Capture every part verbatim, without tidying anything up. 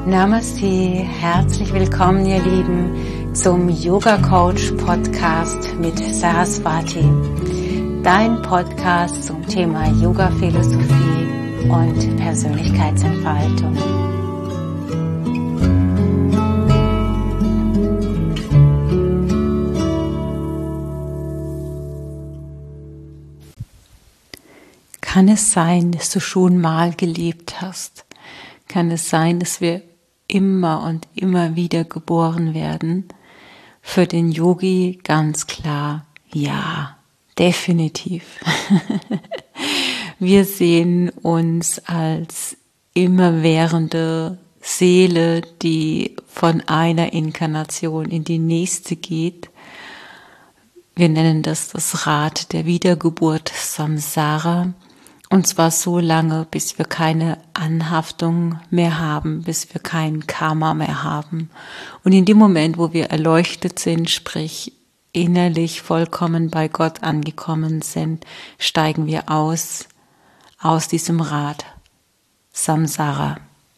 Namaste, herzlich willkommen ihr Lieben zum Yoga Coach Podcast mit Saraswati, dein Podcast zum Thema Yoga Philosophie und Persönlichkeitsentfaltung. Kann es sein, dass du schon mal gelebt hast? Kann es sein, dass wir immer und immer wieder geboren werden? Für den Yogi ganz klar, ja, definitiv. Wir sehen uns als immerwährende Seele, die von einer Inkarnation in die nächste geht. Wir nennen das das Rad der Wiedergeburt, Samsara. Und zwar so lange, bis wir keine Anhaftung mehr haben, bis wir kein Karma mehr haben. Und in dem Moment, wo wir erleuchtet sind, sprich innerlich vollkommen bei Gott angekommen sind, steigen wir aus, aus diesem Rad, Samsara.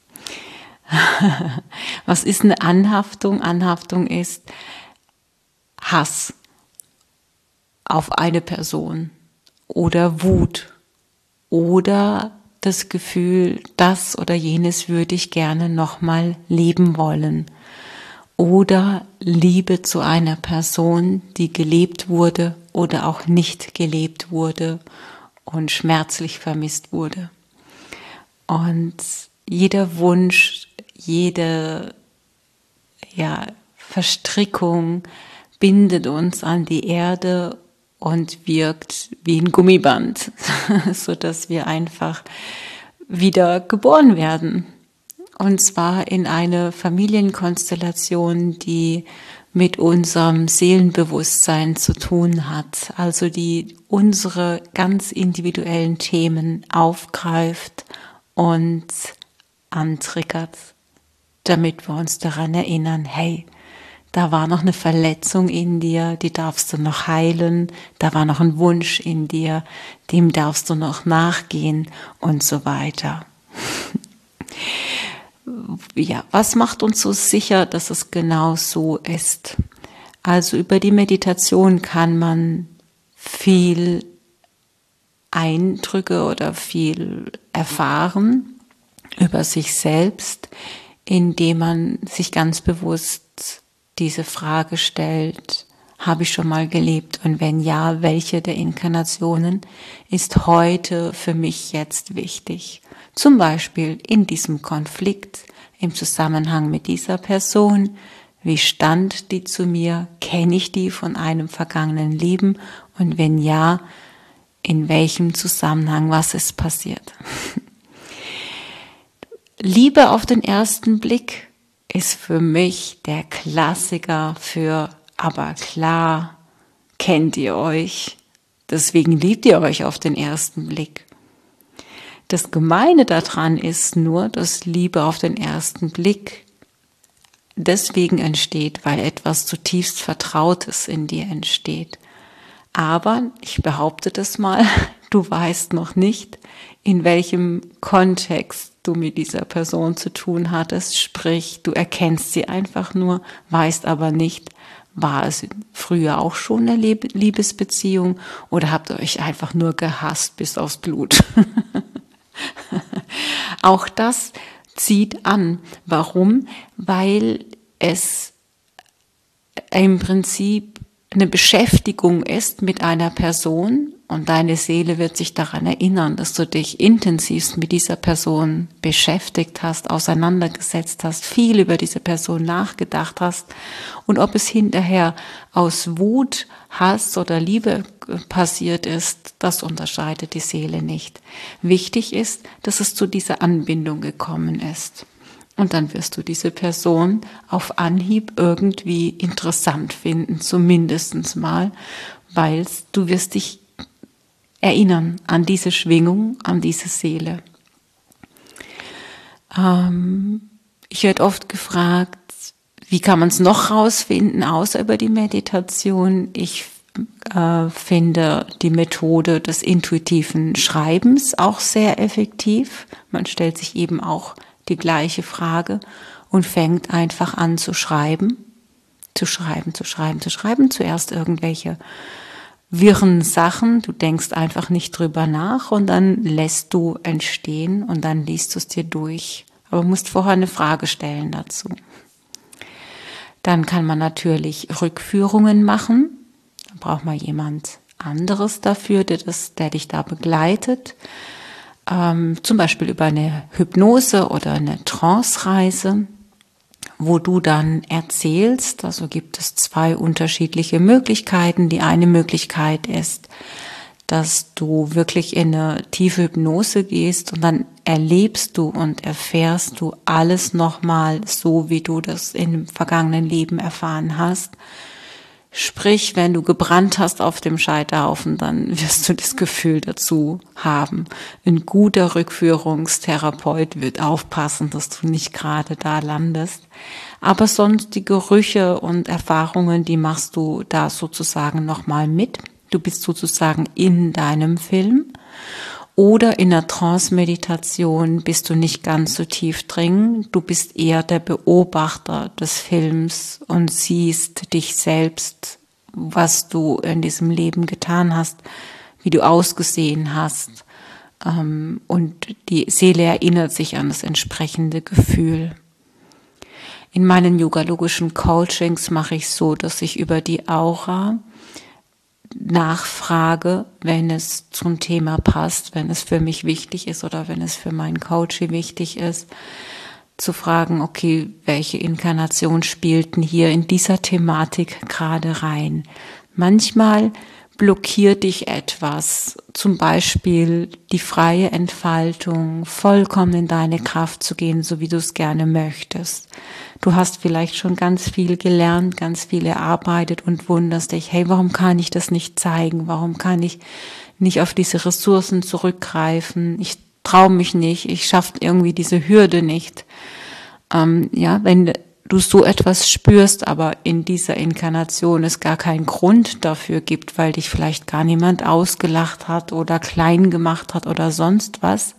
Was ist eine Anhaftung? Anhaftung ist Hass auf eine Person oder Wut. Oder das Gefühl, das oder jenes würde ich gerne nochmal leben wollen. Oder Liebe zu einer Person, die gelebt wurde oder auch nicht gelebt wurde und schmerzlich vermisst wurde. Und jeder Wunsch, jede ja, Verstrickung bindet uns an die Erde und wirkt wie ein Gummiband, so dass wir einfach wieder geboren werden. Und zwar in eine Familienkonstellation, die mit unserem Seelenbewusstsein zu tun hat, also die unsere ganz individuellen Themen aufgreift und antriggert, damit wir uns daran erinnern, hey, da war noch eine Verletzung in dir, die darfst du noch heilen. Da war noch ein Wunsch in dir, dem darfst du noch nachgehen und so weiter. Ja, was macht uns so sicher, dass es genau so ist? Also über die Meditation kann man viel Eindrücke oder viel erfahren über sich selbst, indem man sich ganz bewusst diese Frage stellt, habe ich schon mal gelebt? Und wenn ja, welche der Inkarnationen ist heute für mich jetzt wichtig? Zum Beispiel in diesem Konflikt, im Zusammenhang mit dieser Person. Wie stand die zu mir? Kenne ich die von einem vergangenen Leben? Und wenn ja, in welchem Zusammenhang, was ist passiert? Liebe auf den ersten Blick ist für mich der Klassiker für, aber klar, kennt ihr euch, deswegen liebt ihr euch auf den ersten Blick. Das Gemeine daran ist nur, dass Liebe auf den ersten Blick deswegen entsteht, weil etwas zutiefst Vertrautes in dir entsteht. Aber, ich behaupte das mal, du weißt noch nicht, in welchem Kontext du mit dieser Person zu tun hattest, sprich, du erkennst sie einfach nur, weißt aber nicht, war es früher auch schon eine Liebesbeziehung oder habt ihr euch einfach nur gehasst bis aufs Blut? Auch das zieht an. Warum? Weil es im Prinzip eine Beschäftigung ist mit einer Person und deine Seele wird sich daran erinnern, dass du dich intensivst mit dieser Person beschäftigt hast, auseinandergesetzt hast, viel über diese Person nachgedacht hast und ob es hinterher aus Wut, Hass oder Liebe passiert ist, das unterscheidet die Seele nicht. Wichtig ist, dass es zu dieser Anbindung gekommen ist. Und dann wirst du diese Person auf Anhieb irgendwie interessant finden, zumindest mal, weil du wirst dich erinnern an diese Schwingung, an diese Seele. Ähm, ich werde oft gefragt, wie kann man es noch rausfinden, außer über die Meditation? Ich äh, finde die Methode des intuitiven Schreibens auch sehr effektiv. Man stellt sich eben auch die gleiche Frage und fängt einfach an zu schreiben, zu schreiben, zu schreiben, zu schreiben. Zuerst irgendwelche wirren Sachen, du denkst einfach nicht drüber nach und dann lässt du entstehen und dann liest du es dir durch. Aber du musst vorher eine Frage stellen dazu. Dann kann man natürlich Rückführungen machen. Dann braucht man jemand anderes dafür, der, das, der dich da begleitet. Ähm, zum Beispiel über eine Hypnose oder eine Trance-Reise, wo du dann erzählst. Also gibt es zwei unterschiedliche Möglichkeiten. Die eine Möglichkeit ist, dass du wirklich in eine tiefe Hypnose gehst und dann erlebst du und erfährst du alles nochmal so, wie du das im vergangenen Leben erfahren hast. Sprich, wenn du gebrannt hast auf dem Scheiterhaufen, dann wirst du das Gefühl dazu haben. Ein guter Rückführungstherapeut wird aufpassen, dass du nicht gerade da landest. Aber sonst die Gerüche und Erfahrungen, die machst du da sozusagen nochmal mit. Du bist sozusagen in deinem Film. Oder in der Trance-Meditation bist du nicht ganz so tief drin. Du bist eher der Beobachter des Films und siehst dich selbst, was du in diesem Leben getan hast, wie du ausgesehen hast. Und die Seele erinnert sich an das entsprechende Gefühl. In meinen yogalogischen Coachings mache ich so, dass ich über die Aura nachfrage, wenn es zum Thema passt, wenn es für mich wichtig ist oder wenn es für meinen Coach wichtig ist, zu fragen, okay, welche Inkarnation spielten hier in dieser Thematik gerade rein? Manchmal blockiert dich etwas, zum Beispiel die freie Entfaltung, vollkommen in deine Kraft zu gehen, so wie du es gerne möchtest. Du hast vielleicht schon ganz viel gelernt, ganz viel erarbeitet und wunderst dich, hey, warum kann ich das nicht zeigen? Warum kann ich nicht auf diese Ressourcen zurückgreifen? Ich traue mich nicht, ich schaffe irgendwie diese Hürde nicht. Ähm, ja, wenn du so etwas spürst, aber in dieser Inkarnation es gar keinen Grund dafür gibt, weil dich vielleicht gar niemand ausgelacht hat oder klein gemacht hat oder sonst was,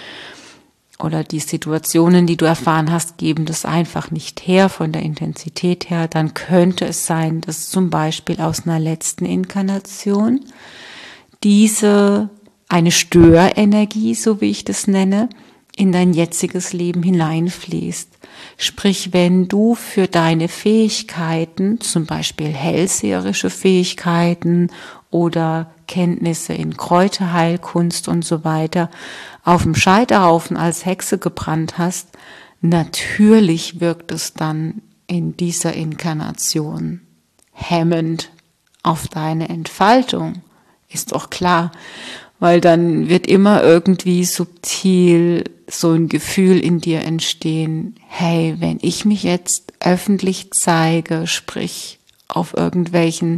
oder die Situationen, die du erfahren hast, geben das einfach nicht her von der Intensität her, dann könnte es sein, dass zum Beispiel aus einer letzten Inkarnation diese, eine Störenergie, so wie ich das nenne, in dein jetziges Leben hineinfließt. Sprich, wenn du für deine Fähigkeiten, zum Beispiel hellseherische Fähigkeiten oder Kenntnisse in Kräuterheilkunst und so weiter, auf dem Scheiterhaufen als Hexe gebrannt hast, natürlich wirkt es dann in dieser Inkarnation hemmend auf deine Entfaltung. Ist doch klar, weil dann wird immer irgendwie subtil so ein Gefühl in dir entstehen, hey, wenn ich mich jetzt öffentlich zeige, sprich auf irgendwelchen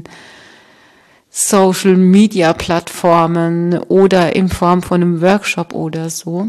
Social-Media-Plattformen oder in Form von einem Workshop oder so,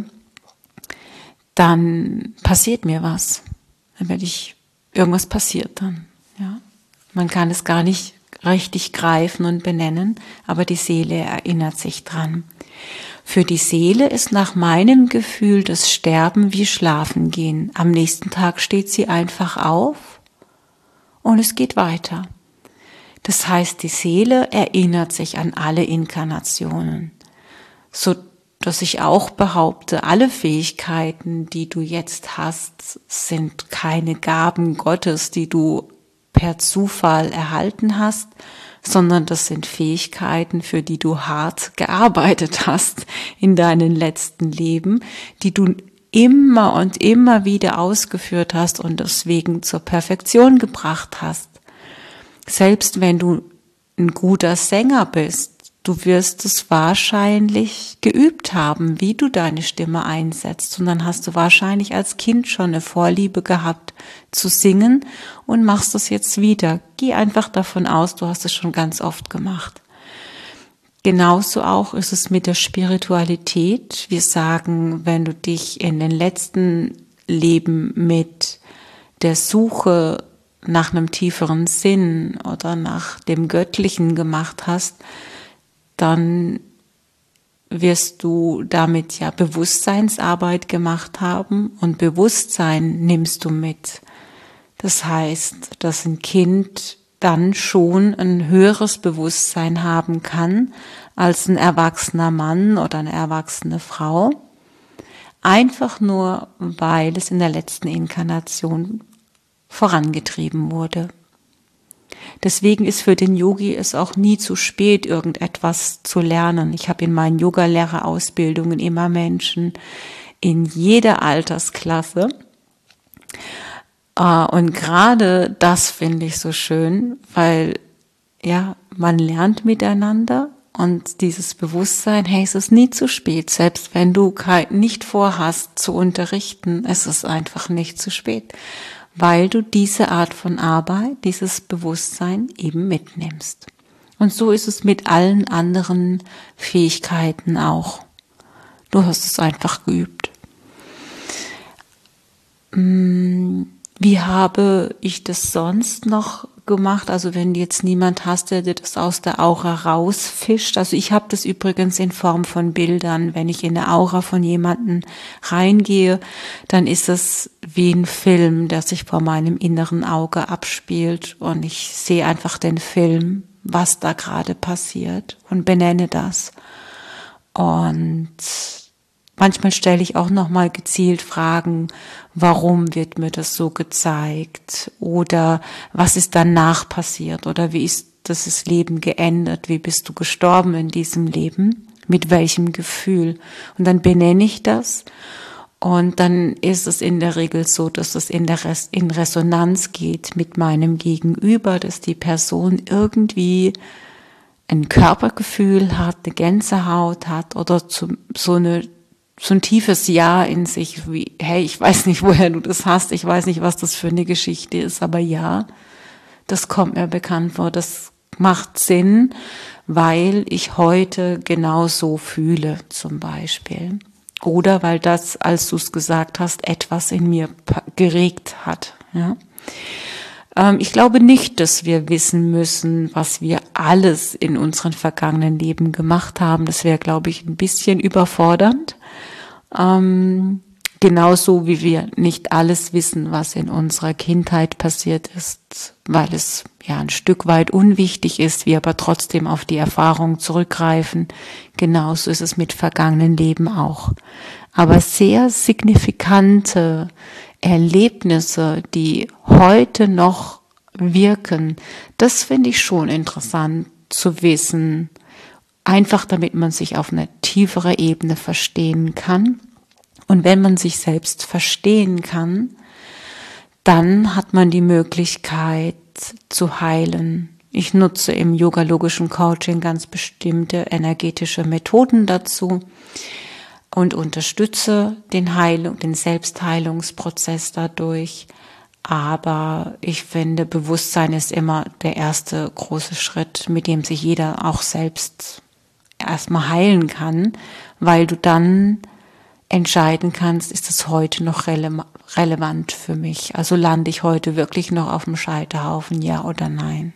dann passiert mir was. Dann werde ich, irgendwas passiert dann. Ja? Man kann es gar nicht richtig greifen und benennen, aber die Seele erinnert sich dran. Für die Seele ist nach meinem Gefühl das Sterben wie Schlafen gehen. Am nächsten Tag steht sie einfach auf und es geht weiter. Das heißt, die Seele erinnert sich an alle Inkarnationen, so dass ich auch behaupte, alle Fähigkeiten, die du jetzt hast, sind keine Gaben Gottes, die du per Zufall erhalten hast, sondern das sind Fähigkeiten, für die du hart gearbeitet hast in deinen letzten Leben, die du immer und immer wieder ausgeführt hast und deswegen zur Perfektion gebracht hast. Selbst wenn du ein guter Sänger bist, du wirst es wahrscheinlich geübt haben, wie du deine Stimme einsetzt. Und dann hast du wahrscheinlich als Kind schon eine Vorliebe gehabt zu singen und machst es jetzt wieder. Geh einfach davon aus, du hast es schon ganz oft gemacht. Genauso auch ist es mit der Spiritualität. Wir sagen, wenn du dich in den letzten Leben mit der Suche nach einem tieferen Sinn oder nach dem Göttlichen gemacht hast, dann wirst du damit ja Bewusstseinsarbeit gemacht haben und Bewusstsein nimmst du mit. Das heißt, dass ein Kind dann schon ein höheres Bewusstsein haben kann als ein erwachsener Mann oder eine erwachsene Frau. Einfach nur, weil es in der letzten Inkarnation vorangetrieben wurde. Deswegen ist für den Yogi es auch nie zu spät, irgendetwas zu lernen. Ich habe in meinen Yogalehrerausbildungen immer Menschen in jeder Altersklasse. Und gerade das finde ich so schön, weil ja, man lernt miteinander und dieses Bewusstsein, hey, es ist nie zu spät, selbst wenn du nicht vorhast zu unterrichten, es ist einfach nicht zu spät, weil du diese Art von Arbeit, dieses Bewusstsein eben mitnimmst. Und so ist es mit allen anderen Fähigkeiten auch. Du hast es einfach geübt. Wie habe ich das sonst noch gemacht? Also wenn du jetzt niemand hast, der dir das aus der Aura rausfischt. Also ich habe das übrigens in Form von Bildern. Wenn ich in eine Aura von jemandem reingehe, dann ist es wie ein Film, der sich vor meinem inneren Auge abspielt. Und ich sehe einfach den Film, was da gerade passiert und benenne das. Und manchmal stelle ich auch nochmal gezielt Fragen, warum wird mir das so gezeigt? Oder was ist danach passiert? Oder wie ist das Leben geendet? Wie bist du gestorben in diesem Leben? Mit welchem Gefühl? Und dann benenne ich das. Und dann ist es in der Regel so, dass es in, der Res- in Resonanz geht mit meinem Gegenüber, dass die Person irgendwie ein Körpergefühl hat, eine Gänsehaut hat oder zu, so eine so ein tiefes Ja in sich, wie, hey, ich weiß nicht, woher du das hast, ich weiß nicht, was das für eine Geschichte ist, aber ja, das kommt mir bekannt vor, das macht Sinn, weil ich heute genau so fühle, zum Beispiel. Oder weil das, als du es gesagt hast, etwas in mir geregt hat, ja. Ich glaube nicht, dass wir wissen müssen, was wir alles in unseren vergangenen Leben gemacht haben. Das wäre, glaube ich, ein bisschen überfordernd. Ähm, genauso wie wir nicht alles wissen, was in unserer Kindheit passiert ist, weil es ja ein Stück weit unwichtig ist, wir aber trotzdem auf die Erfahrung zurückgreifen. Genauso ist es mit vergangenen Leben auch. Aber sehr signifikante Erlebnisse, die heute noch wirken, das finde ich schon interessant zu wissen, einfach damit man sich auf einer tieferen Ebene verstehen kann. Und wenn man sich selbst verstehen kann, dann hat man die Möglichkeit zu heilen. Ich nutze im yogalogischen Coaching ganz bestimmte energetische Methoden dazu und unterstütze den Heilung, den Selbstheilungsprozess dadurch. Aber ich finde, Bewusstsein ist immer der erste große Schritt, mit dem sich jeder auch selbst erstmal heilen kann, weil du dann entscheiden kannst, ist es heute noch rele- relevant für mich? Also lande ich heute wirklich noch auf dem Scheiterhaufen, ja oder nein?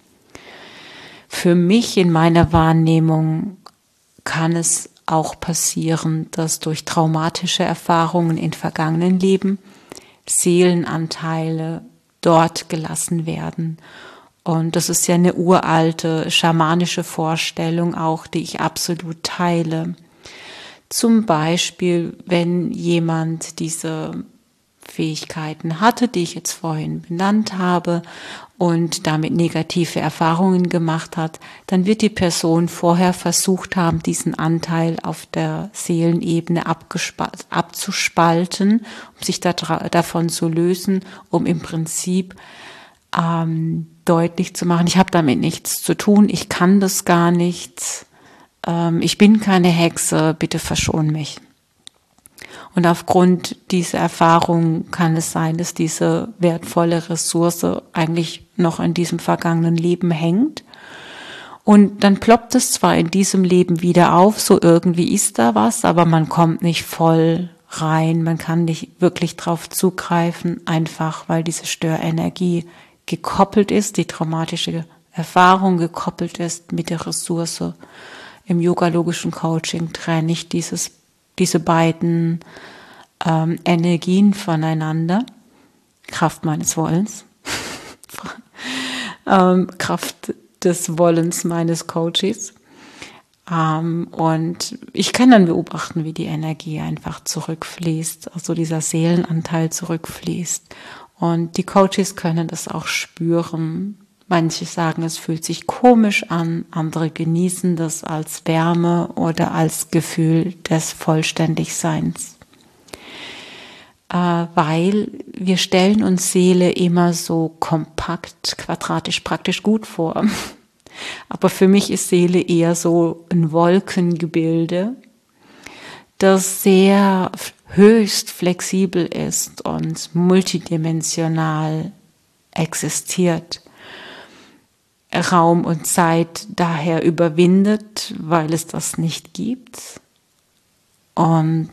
Für mich in meiner Wahrnehmung kann es auch passieren, dass durch traumatische Erfahrungen in vergangenen Leben Seelenanteile dort gelassen werden. Und das ist ja eine uralte schamanische Vorstellung auch, die ich absolut teile. Zum Beispiel, wenn jemand diese Fähigkeiten hatte, die ich jetzt vorhin benannt habe und damit negative Erfahrungen gemacht hat, dann wird die Person vorher versucht haben, diesen Anteil auf der Seelenebene abzuspalten, um sich da, davon zu lösen, um im Prinzip ähm, deutlich zu machen, ich habe damit nichts zu tun, ich kann das gar nicht, ähm, ich bin keine Hexe, bitte verschon mich. Und aufgrund dieser Erfahrung kann es sein, dass diese wertvolle Ressource eigentlich noch in diesem vergangenen Leben hängt. Und dann ploppt es zwar in diesem Leben wieder auf, so irgendwie ist da was, aber man kommt nicht voll rein, man kann nicht wirklich drauf zugreifen, einfach weil diese Störenergie gekoppelt ist, die traumatische Erfahrung gekoppelt ist mit der Ressource Im yogalogischen Coaching trenne ich dieses, diese beiden ähm, Energien voneinander. Kraft meines Wollens, ähm, Kraft des Wollens meines Coaches. Ähm, und ich kann dann beobachten, wie die Energie einfach zurückfließt, also dieser Seelenanteil zurückfließt. Und die Coaches können das auch spüren. Manche sagen, es fühlt sich komisch an, andere genießen das als Wärme oder als Gefühl des Vollständigseins. Äh, weil wir stellen uns Seele immer so kompakt, quadratisch, praktisch gut vor. Aber für mich ist Seele eher so ein Wolkengebilde, das sehr höchst flexibel ist und multidimensional existiert. Raum und Zeit daher überwindet, weil es das nicht gibt. Und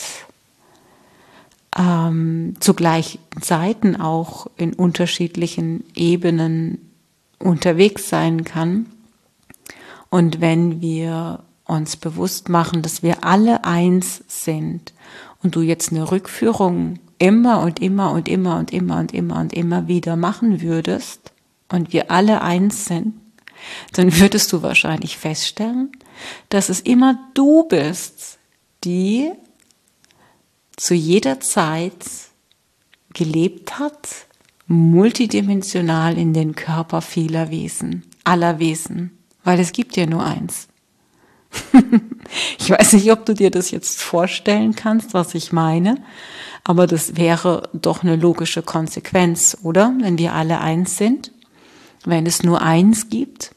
ähm, zu gleichen Zeiten auch in unterschiedlichen Ebenen unterwegs sein kann. Und wenn wir uns bewusst machen, dass wir alle eins sind und du jetzt eine Rückführung immer und immer und immer und immer und immer und immer wieder machen würdest und wir alle eins sind, dann würdest du wahrscheinlich feststellen, dass es immer du bist, die zu jeder Zeit gelebt hat, multidimensional in den Körper vieler Wesen, aller Wesen, weil es gibt ja nur eins. Ich weiß nicht, ob du dir das jetzt vorstellen kannst, was ich meine, aber das wäre doch eine logische Konsequenz, oder? Wenn wir alle eins sind, wenn es nur eins gibt,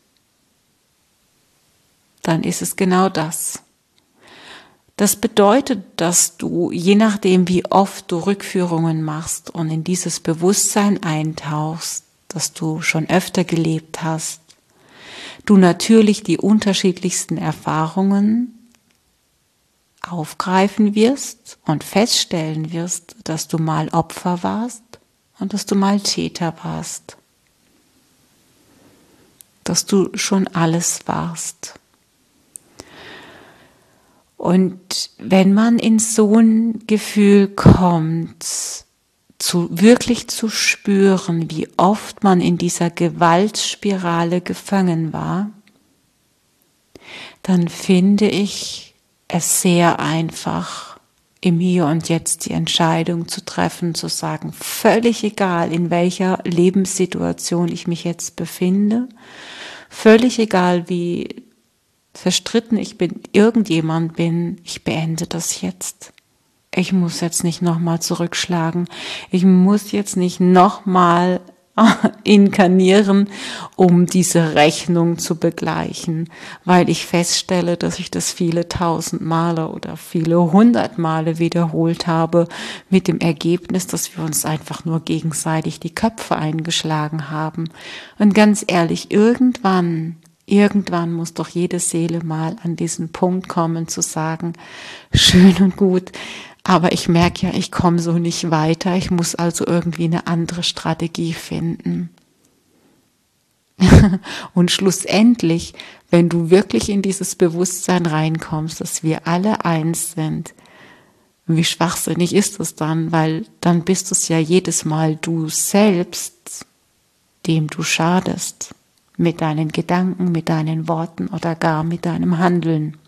dann ist es genau das. Das bedeutet, dass du, je nachdem wie oft du Rückführungen machst und in dieses Bewusstsein eintauchst, dass du schon öfter gelebt hast, du natürlich die unterschiedlichsten Erfahrungen aufgreifen wirst und feststellen wirst, dass du mal Opfer warst und dass du mal Täter warst. Dass du schon alles warst. Und wenn man in so ein Gefühl kommt, zu, wirklich zu spüren, wie oft man in dieser Gewaltspirale gefangen war, dann finde ich es sehr einfach, im Hier und Jetzt die Entscheidung zu treffen, zu sagen, völlig egal, in welcher Lebenssituation ich mich jetzt befinde, völlig egal, wie verstritten ich bin, irgendjemand bin, ich beende das jetzt. Ich muss jetzt nicht nochmal zurückschlagen. Ich muss jetzt nicht nochmal inkarnieren, um diese Rechnung zu begleichen, weil ich feststelle, dass ich das viele tausend Male oder viele hundert Male wiederholt habe, mit dem Ergebnis, dass wir uns einfach nur gegenseitig die Köpfe eingeschlagen haben. Und ganz ehrlich, irgendwann Irgendwann muss doch jede Seele mal an diesen Punkt kommen, zu sagen, schön und gut, aber ich merke ja, ich komme so nicht weiter, ich muss also irgendwie eine andere Strategie finden. Und schlussendlich, wenn du wirklich in dieses Bewusstsein reinkommst, dass wir alle eins sind, wie schwachsinnig ist es dann, weil dann bist es ja jedes Mal du selbst, dem du schadest. Mit deinen Gedanken, mit deinen Worten oder gar mit deinem Handeln.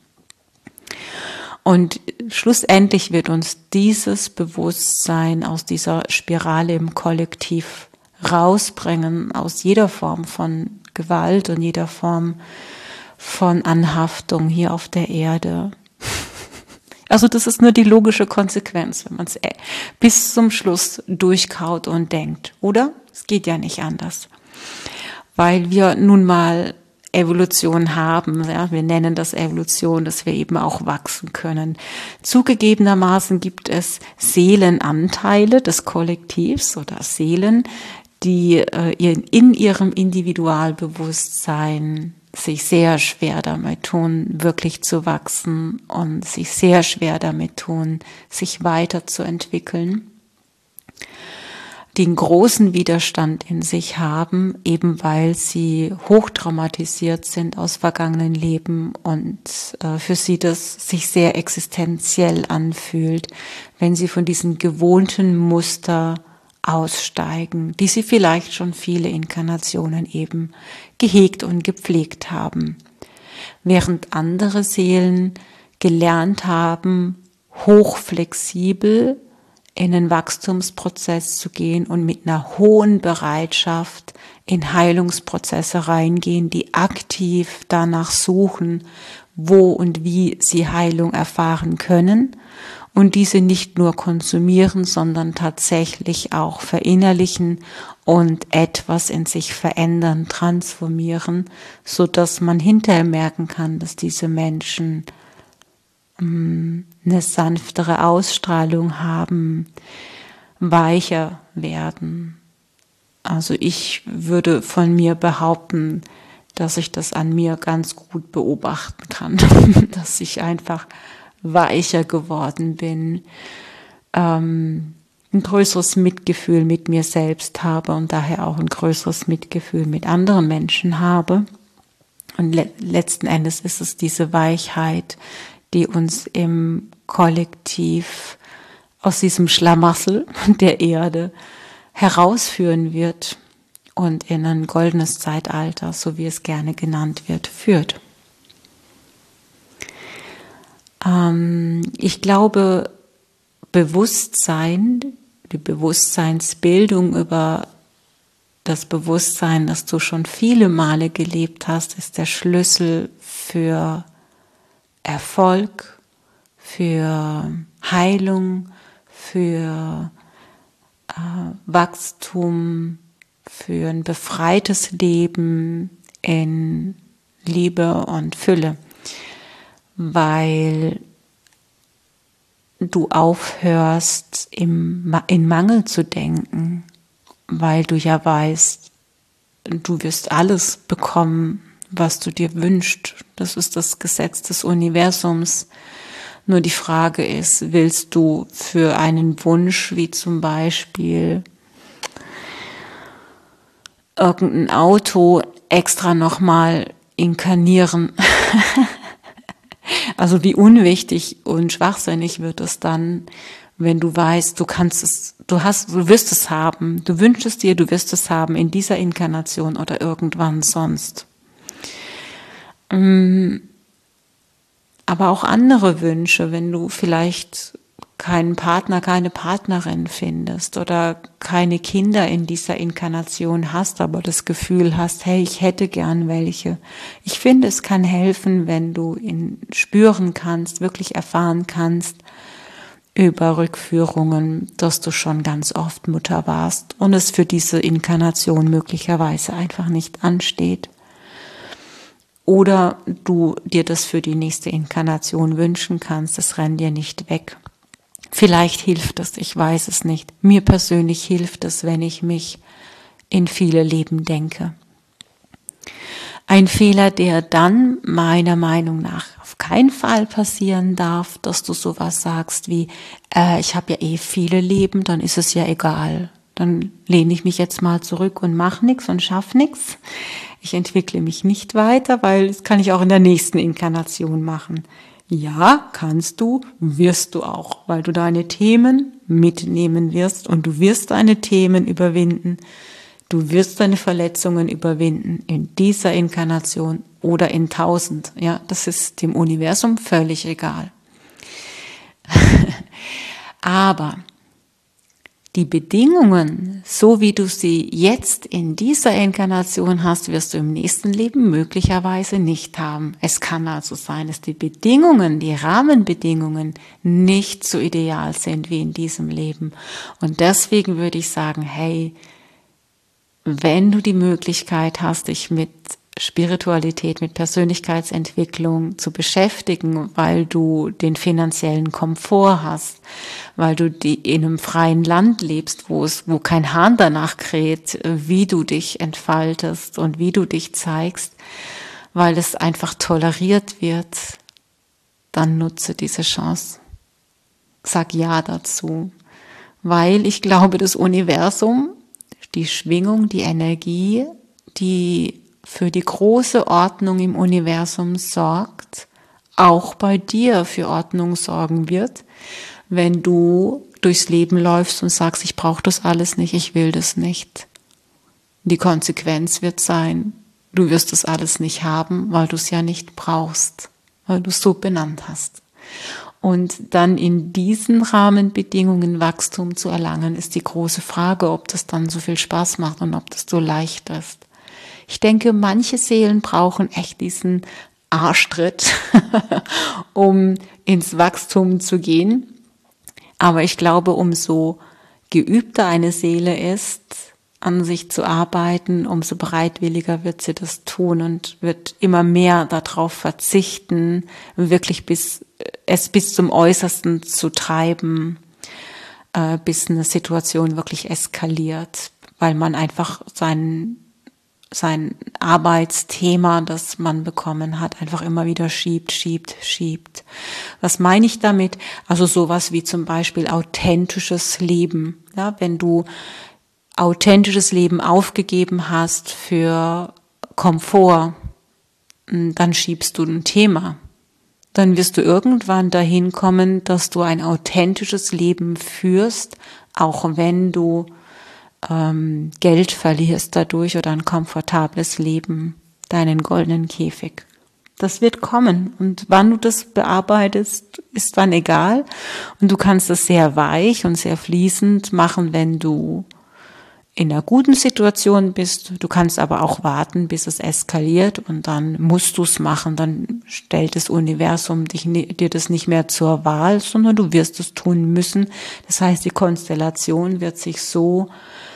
Und schlussendlich wird uns dieses Bewusstsein aus dieser Spirale im Kollektiv rausbringen, aus jeder Form von Gewalt und jeder Form von Anhaftung hier auf der Erde. Also das ist nur die logische Konsequenz, wenn man es bis zum Schluss durchkaut und denkt, oder? Es geht ja nicht anders. Weil wir nun mal Evolution haben, ja, wir nennen das Evolution, dass wir eben auch wachsen können. Zugegebenermaßen gibt es Seelenanteile des Kollektivs oder Seelen, die äh, in ihrem Individualbewusstsein sich sehr schwer damit tun, wirklich zu wachsen und sich sehr schwer damit tun, sich weiterzuentwickeln. die einen großen Widerstand in sich haben, eben weil sie hochtraumatisiert sind aus vergangenen Leben und äh, für sie das sich sehr existenziell anfühlt, wenn sie von diesen gewohnten Muster aussteigen, die sie vielleicht schon viele Inkarnationen eben gehegt und gepflegt haben. Während andere Seelen gelernt haben, hochflexibel in einen Wachstumsprozess zu gehen und mit einer hohen Bereitschaft in Heilungsprozesse reingehen, die aktiv danach suchen, wo und wie sie Heilung erfahren können und diese nicht nur konsumieren, sondern tatsächlich auch verinnerlichen und etwas in sich verändern, transformieren, so dass man hinterher merken kann, dass diese Menschen eine sanftere Ausstrahlung haben, weicher werden. Also ich würde von mir behaupten, dass ich das an mir ganz gut beobachten kann, dass ich einfach weicher geworden bin, ähm, ein größeres Mitgefühl mit mir selbst habe und daher auch ein größeres Mitgefühl mit anderen Menschen habe. Und le- letzten Endes ist es diese Weichheit, die uns im Kollektiv aus diesem Schlamassel der Erde herausführen wird und in ein goldenes Zeitalter, so wie es gerne genannt wird, führt. Ähm, ich glaube, Bewusstsein, die Bewusstseinsbildung über das Bewusstsein, das du schon viele Male gelebt hast, ist der Schlüssel für Erfolg, für Heilung, für äh, Wachstum, für ein befreites Leben in Liebe und Fülle, weil du aufhörst, im, in Mangel zu denken, weil du ja weißt, du wirst alles bekommen, was du dir wünschst. Das ist das Gesetz des Universums. Nur die Frage ist, willst du für einen Wunsch, wie zum Beispiel irgendein Auto, extra nochmal inkarnieren? Also wie unwichtig und schwachsinnig wird es dann, wenn du weißt, du kannst es, du hast, du wirst es haben, du wünschst es dir, du wirst es haben in dieser Inkarnation oder irgendwann sonst. Aber auch andere Wünsche, wenn du vielleicht keinen Partner, keine Partnerin findest oder keine Kinder in dieser Inkarnation hast, aber das Gefühl hast, hey, ich hätte gern welche. Ich finde, es kann helfen, wenn du ihn spüren kannst, wirklich erfahren kannst über Rückführungen, dass du schon ganz oft Mutter warst und es für diese Inkarnation möglicherweise einfach nicht ansteht. Oder du dir das für die nächste Inkarnation wünschen kannst, das rennt dir nicht weg. Vielleicht hilft es, ich weiß es nicht. Mir persönlich hilft es, wenn ich mich in viele Leben denke. Ein Fehler, der dann meiner Meinung nach auf keinen Fall passieren darf, dass du sowas sagst wie, äh, ich habe ja eh viele Leben, dann ist es ja egal. Dann lehne ich mich jetzt mal zurück und mache nichts und schaffe nichts. Ich entwickle mich nicht weiter, weil das kann ich auch in der nächsten Inkarnation machen. Ja, kannst du, wirst du auch, weil du deine Themen mitnehmen wirst und du wirst deine Themen überwinden. Du wirst deine Verletzungen überwinden in dieser Inkarnation oder in tausend. Ja, das ist dem Universum völlig egal. Aber die Bedingungen, so wie du sie jetzt in dieser Inkarnation hast, wirst du im nächsten Leben möglicherweise nicht haben. Es kann also sein, dass die Bedingungen, die Rahmenbedingungen nicht so ideal sind wie in diesem Leben. Und deswegen würde ich sagen, hey, wenn du die Möglichkeit hast, dich mit Spiritualität, mit Persönlichkeitsentwicklung zu beschäftigen, weil du den finanziellen Komfort hast, weil du die in einem freien Land lebst, wo es, wo kein Hahn danach kräht, wie du dich entfaltest und wie du dich zeigst, weil es einfach toleriert wird, dann nutze diese Chance. Sag ja dazu. weil ich glaube, das Universum, die Schwingung, die Energie, die für die große Ordnung im Universum sorgt, auch bei dir für Ordnung sorgen wird, wenn du durchs Leben läufst und sagst, ich brauche das alles nicht, ich will das nicht. Die Konsequenz wird sein, du wirst das alles nicht haben, weil du es ja nicht brauchst, weil du es so benannt hast. Und dann in diesen Rahmenbedingungen Wachstum zu erlangen, ist die große Frage, ob das dann so viel Spaß macht und ob das so leicht ist. Ich denke, manche Seelen brauchen echt diesen Arschtritt, um ins Wachstum zu gehen. Aber ich glaube, umso geübter eine Seele ist, an sich zu arbeiten, umso bereitwilliger wird sie das tun und wird immer mehr darauf verzichten, wirklich bis es bis zum Äußersten zu treiben, äh, bis eine Situation wirklich eskaliert, weil man einfach sein sein Arbeitsthema, das man bekommen hat, einfach immer wieder schiebt, schiebt, schiebt. Was meine ich damit? Also sowas wie zum Beispiel authentisches Leben. Ja, wenn du authentisches Leben aufgegeben hast für Komfort, dann schiebst du ein Thema. Dann wirst du irgendwann dahin kommen, dass du ein authentisches Leben führst, auch wenn du ähm, Geld verlierst dadurch oder ein komfortables Leben, deinen goldenen Käfig. Das wird kommen und wann du das bearbeitest, ist dann egal und du kannst es sehr weich und sehr fließend machen, wenn du in einer guten Situation bist. Du kannst aber auch warten, bis es eskaliert und dann musst du es machen. Dann stellt das Universum dich, dir das nicht mehr zur Wahl, sondern du wirst es tun müssen. Das heißt, die Konstellation wird sich so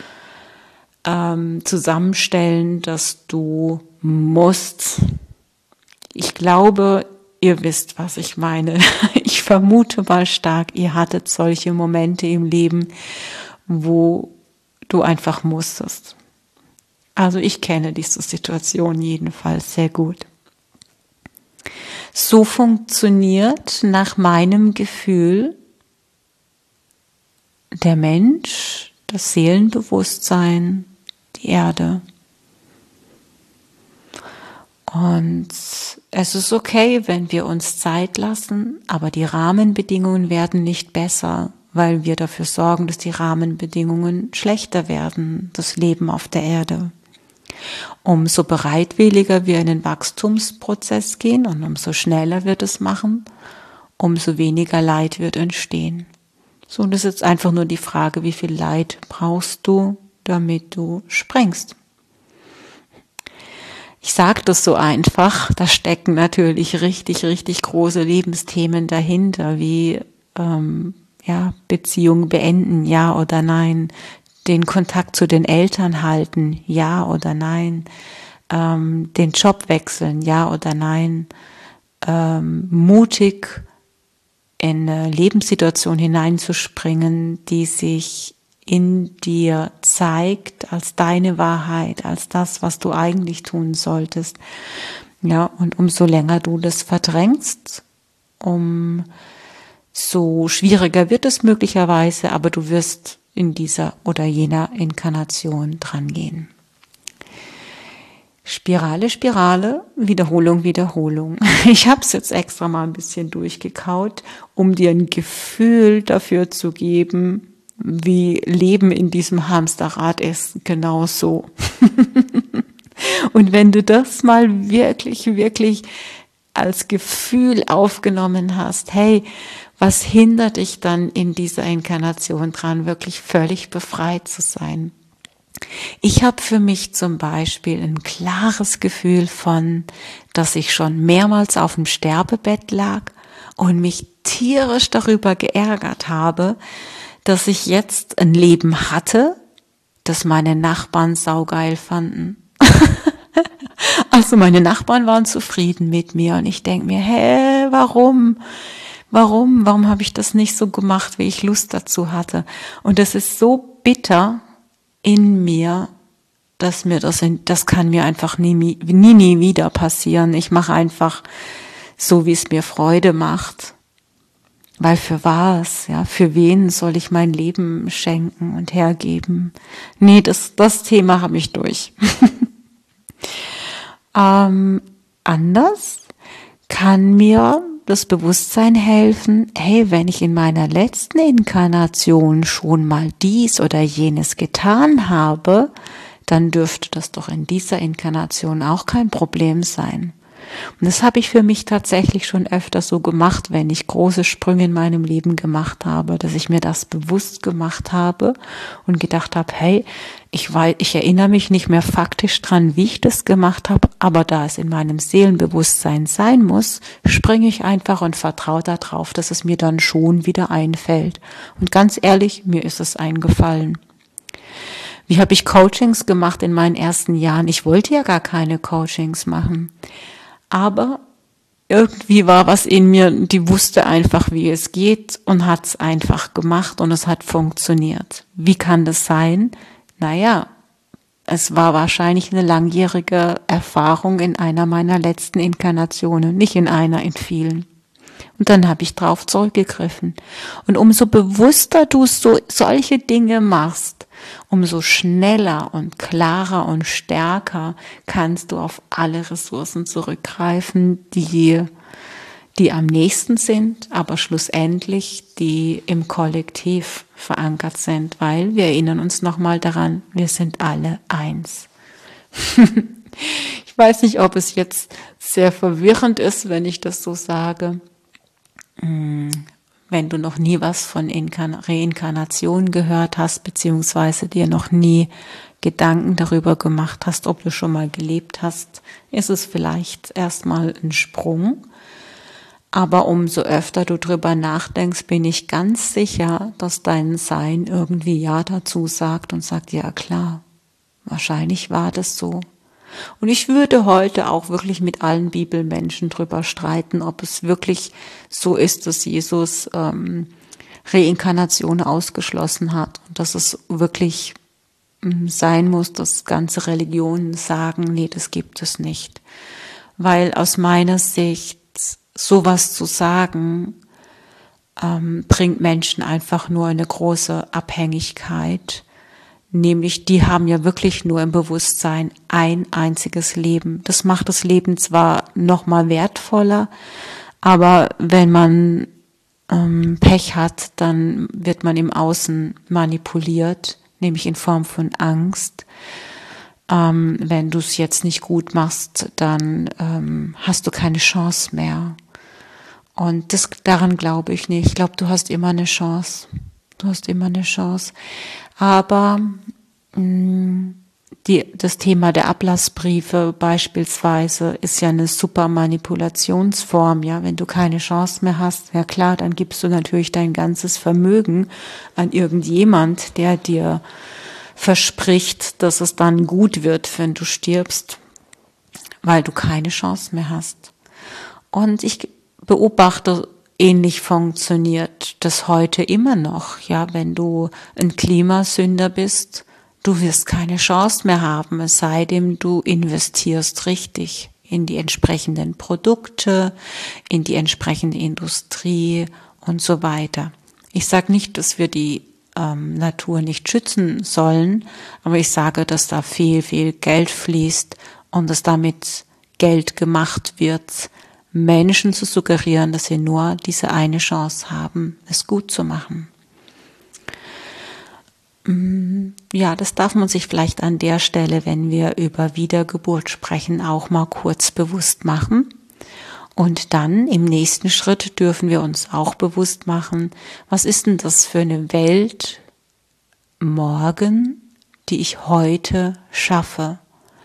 ähm, zusammenstellen, dass du musst. Ich glaube, ihr wisst, was ich meine. Ich vermute mal stark, ihr hattet solche Momente im Leben, wo du einfach musstest. Also ich kenne diese Situation jedenfalls sehr gut. So funktioniert nach meinem Gefühl der Mensch, das Seelenbewusstsein, die Erde. Und es ist okay, wenn wir uns Zeit lassen, aber die Rahmenbedingungen werden nicht besser, weil wir dafür sorgen, dass die Rahmenbedingungen schlechter werden, das Leben auf der Erde. Umso bereitwilliger wir in den Wachstumsprozess gehen und umso schneller wir das machen, umso weniger Leid wird entstehen. So, und das ist jetzt einfach nur die Frage, wie viel Leid brauchst du, damit du springst? Ich sage das so einfach, da stecken natürlich richtig, richtig große Lebensthemen dahinter, wie ähm, ja, Beziehung beenden, ja oder nein, den Kontakt zu den Eltern halten, ja oder nein, ähm, den Job wechseln, ja oder nein, ähm, mutig in eine Lebenssituation hineinzuspringen, die sich in dir zeigt als deine Wahrheit, als das, was du eigentlich tun solltest. Ja, und umso länger du das verdrängst, um so schwieriger wird es möglicherweise, aber du wirst in dieser oder jener Inkarnation dran gehen. Spirale, Spirale, Wiederholung, Wiederholung. Ich habe es jetzt extra mal ein bisschen durchgekaut, um dir ein Gefühl dafür zu geben, wie Leben in diesem Hamsterrad ist. Genau so. Und wenn du das mal wirklich, wirklich als Gefühl aufgenommen hast, hey, was hindert dich dann in dieser Inkarnation dran, wirklich völlig befreit zu sein? Ich habe für mich zum Beispiel ein klares Gefühl von, dass ich schon mehrmals auf dem Sterbebett lag und mich tierisch darüber geärgert habe, dass ich jetzt ein Leben hatte, das meine Nachbarn saugeil fanden. Also meine Nachbarn waren zufrieden mit mir und ich denke mir, hä, warum? Warum? Warum habe ich das nicht so gemacht, wie ich Lust dazu hatte? Und das ist so bitter in mir, dass mir das, das kann mir einfach nie, nie, nie wieder passieren. Ich mache einfach so, wie es mir Freude macht. Weil für was, ja, für wen soll ich mein Leben schenken und hergeben? Nee, das, das Thema habe ich durch. ähm, anders kann mir das Bewusstsein helfen, hey, wenn ich in meiner letzten Inkarnation schon mal dies oder jenes getan habe, dann dürfte das doch in dieser Inkarnation auch kein Problem sein. Und das habe ich für mich tatsächlich schon öfter so gemacht, wenn ich große Sprünge in meinem Leben gemacht habe, dass ich mir das bewusst gemacht habe und gedacht habe, hey, ich weiß, ich erinnere mich nicht mehr faktisch dran, wie ich das gemacht habe, aber da es in meinem Seelenbewusstsein sein muss, springe ich einfach und vertraue darauf, dass es mir dann schon wieder einfällt. Und ganz ehrlich, mir ist es eingefallen. Wie habe ich Coachings gemacht in meinen ersten Jahren? Ich wollte ja gar keine Coachings machen. Aber irgendwie war was in mir, die wusste einfach, wie es geht und hat es einfach gemacht und es hat funktioniert. Wie kann das sein? Naja, es war wahrscheinlich eine langjährige Erfahrung in einer meiner letzten Inkarnationen, nicht in einer, in vielen. Und dann habe ich drauf zurückgegriffen. Und umso bewusster du so solche Dinge machst, umso schneller und klarer und stärker kannst du auf alle Ressourcen zurückgreifen, die, die am nächsten sind, aber schlussendlich die im Kollektiv verankert sind, weil wir erinnern uns nochmal daran, wir sind alle eins. Ich weiß nicht, ob es jetzt sehr verwirrend ist, wenn ich das so sage. Wenn du noch nie was von Reinkarnation gehört hast, beziehungsweise dir noch nie Gedanken darüber gemacht hast, ob du schon mal gelebt hast, ist es vielleicht erstmal ein Sprung. Aber umso öfter du drüber nachdenkst, bin ich ganz sicher, dass dein Sein irgendwie Ja dazu sagt und sagt, ja klar, wahrscheinlich war das so. Und ich würde heute auch wirklich mit allen Bibelmenschen drüber streiten, ob es wirklich so ist, dass Jesus ähm, Reinkarnation ausgeschlossen hat und dass es wirklich ähm, sein muss, dass ganze Religionen sagen, nee, das gibt es nicht. Weil aus meiner Sicht sowas zu sagen, ähm, bringt Menschen einfach nur eine große Abhängigkeit. Nämlich, die haben ja wirklich nur im Bewusstsein ein einziges Leben. Das macht das Leben zwar noch mal wertvoller, aber wenn man ähm, Pech hat, dann wird man im Außen manipuliert, nämlich in Form von Angst. Ähm, wenn du es jetzt nicht gut machst, dann ähm, hast du keine Chance mehr. Und das, daran glaube ich nicht. Ich glaube, du hast immer eine Chance. Du hast immer eine Chance. Aber mh, die, das Thema der Ablassbriefe beispielsweise ist ja eine super Manipulationsform. Ja, wenn du keine Chance mehr hast, ja klar, dann gibst du natürlich dein ganzes Vermögen an irgendjemand, der dir verspricht, dass es dann gut wird, wenn du stirbst, weil du keine Chance mehr hast. Und ich beobachte, ähnlich funktioniert das heute immer noch. Ja, wenn du ein Klimasünder bist, du wirst keine Chance mehr haben, es sei denn, du investierst richtig in die entsprechenden Produkte, in die entsprechende Industrie und so weiter. Ich sage nicht, dass wir die ähm, Natur nicht schützen sollen, aber ich sage, dass da viel, viel Geld fließt und dass damit Geld gemacht wird, Menschen zu suggerieren, dass sie nur diese eine Chance haben, es gut zu machen. Ja, das darf man sich vielleicht an der Stelle, wenn wir über Wiedergeburt sprechen, auch mal kurz bewusst machen. Und dann im nächsten Schritt dürfen wir uns auch bewusst machen, was ist denn das für eine Welt morgen, die ich heute schaffe?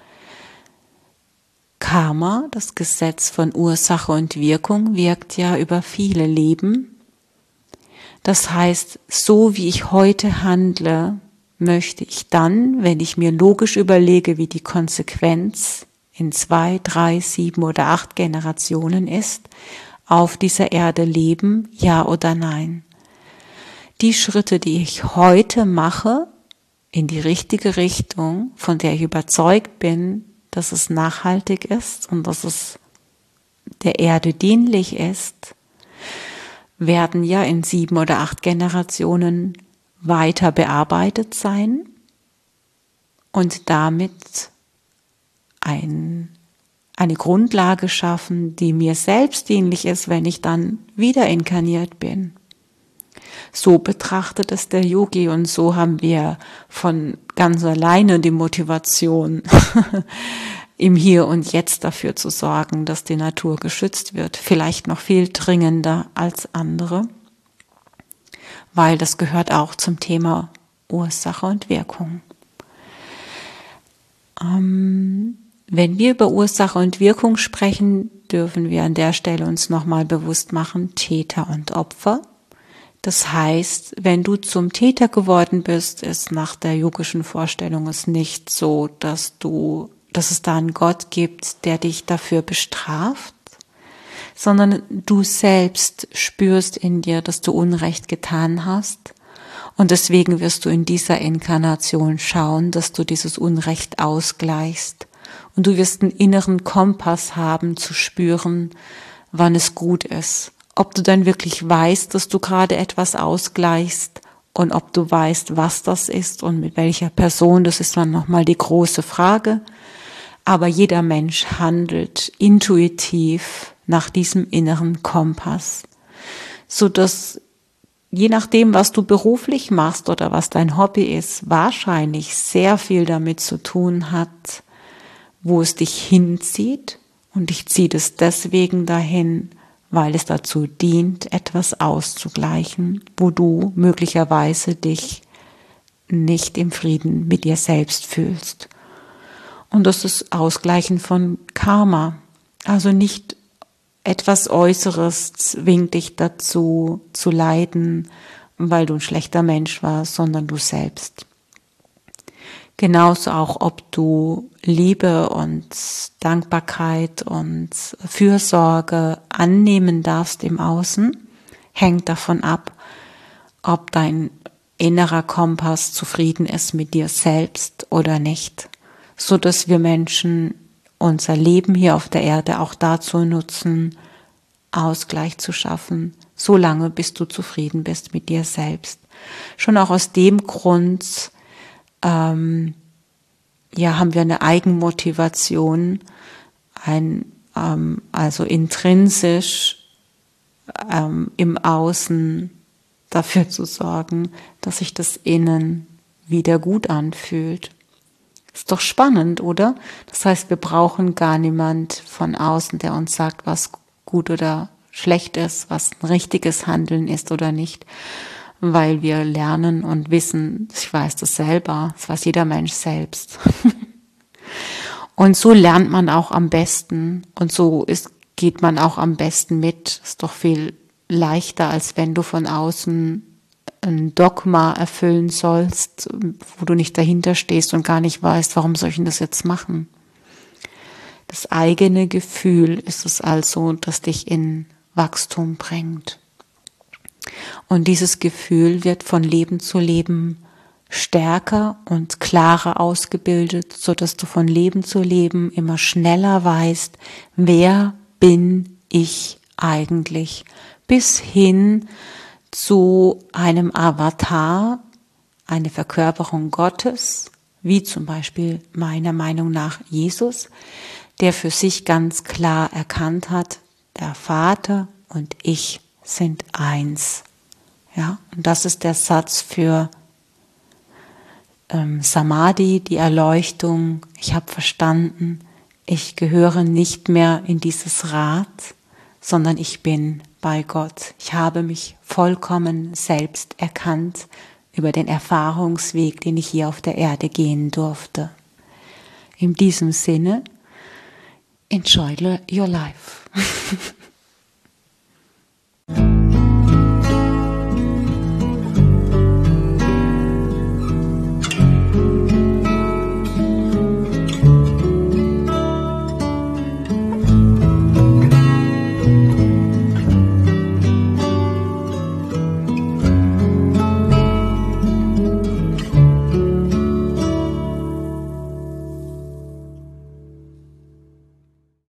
Karma, das Gesetz von Ursache und Wirkung, wirkt ja über viele Leben. Das heißt, so wie ich heute handle, möchte ich dann, wenn ich mir logisch überlege, wie die Konsequenz in zwei, drei, sieben oder acht Generationen ist, auf dieser Erde leben, ja oder nein. Die Schritte, die ich heute mache, in die richtige Richtung, von der ich überzeugt bin, dass es nachhaltig ist und dass es der Erde dienlich ist, werden ja in sieben oder acht Generationen weiter bearbeitet sein und damit ein, eine Grundlage schaffen, die mir selbst dienlich ist, wenn ich dann wieder inkarniert bin. So betrachtet es der Yogi und so haben wir von ganz alleine die Motivation, im Hier und Jetzt dafür zu sorgen, dass die Natur geschützt wird. Vielleicht noch viel dringender als andere, weil das gehört auch zum Thema Ursache und Wirkung. Ähm, wenn wir über Ursache und Wirkung sprechen, dürfen wir an der Stelle uns nochmal bewusst machen, Täter und Opfer. Das heißt, wenn du zum Täter geworden bist, ist nach der yogischen Vorstellung es nicht so, dass du, dass es da einen Gott gibt, der dich dafür bestraft, sondern du selbst spürst in dir, dass du Unrecht getan hast und deswegen wirst du in dieser Inkarnation schauen, dass du dieses Unrecht ausgleichst und du wirst einen inneren Kompass haben, zu spüren, wann es gut ist. Ob du dann wirklich weißt, dass du gerade etwas ausgleichst und ob du weißt, was das ist und mit welcher Person, das ist dann nochmal die große Frage. Aber jeder Mensch handelt intuitiv nach diesem inneren Kompass, so dass je nachdem, was du beruflich machst oder was dein Hobby ist, wahrscheinlich sehr viel damit zu tun hat, wo es dich hinzieht. Und dich zieht es deswegen dahin, weil es dazu dient, etwas auszugleichen, wo du möglicherweise dich nicht im Frieden mit dir selbst fühlst. Und das ist Ausgleichen von Karma. Also nicht etwas Äußeres zwingt dich dazu zu leiden, weil du ein schlechter Mensch warst, sondern du selbst. Genauso auch, ob du Liebe und Dankbarkeit und Fürsorge annehmen darfst im Außen, hängt davon ab, ob dein innerer Kompass zufrieden ist mit dir selbst oder nicht, so dass wir Menschen unser Leben hier auf der Erde auch dazu nutzen, Ausgleich zu schaffen, solange bis du zufrieden bist mit dir selbst. Schon auch aus dem Grund, ähm, ja, haben wir eine Eigenmotivation, ein, ähm, also intrinsisch ähm, im Außen dafür zu sorgen, dass sich das Innen wieder gut anfühlt. Ist doch spannend, oder? Das heißt, wir brauchen gar niemand von außen, der uns sagt, was gut oder schlecht ist, was ein richtiges Handeln ist oder nicht, weil wir lernen und wissen, ich weiß das selber, das weiß jeder Mensch selbst. Und so lernt man auch am besten und so ist, geht man auch am besten mit. Ist doch viel leichter, als wenn du von außen ein Dogma erfüllen sollst, wo du nicht dahinter stehst und gar nicht weißt, warum soll ich denn das jetzt machen? Das eigene Gefühl ist es also, das dich in Wachstum bringt. Und dieses Gefühl wird von Leben zu Leben stärker und klarer ausgebildet, so dass du von Leben zu Leben immer schneller weißt, wer bin ich eigentlich, bis hin zu einem Avatar, eine Verkörperung Gottes, wie zum Beispiel meiner Meinung nach Jesus, der für sich ganz klar erkannt hat, der Vater und ich sind eins. Ja, und das ist der Satz für ähm, Samadhi, die Erleuchtung. Ich habe verstanden, ich gehöre nicht mehr in dieses Rad, sondern ich bin bei Gott. Ich habe mich vollkommen selbst erkannt über den Erfahrungsweg, den ich hier auf der Erde gehen durfte. In diesem Sinne, enjoy your life.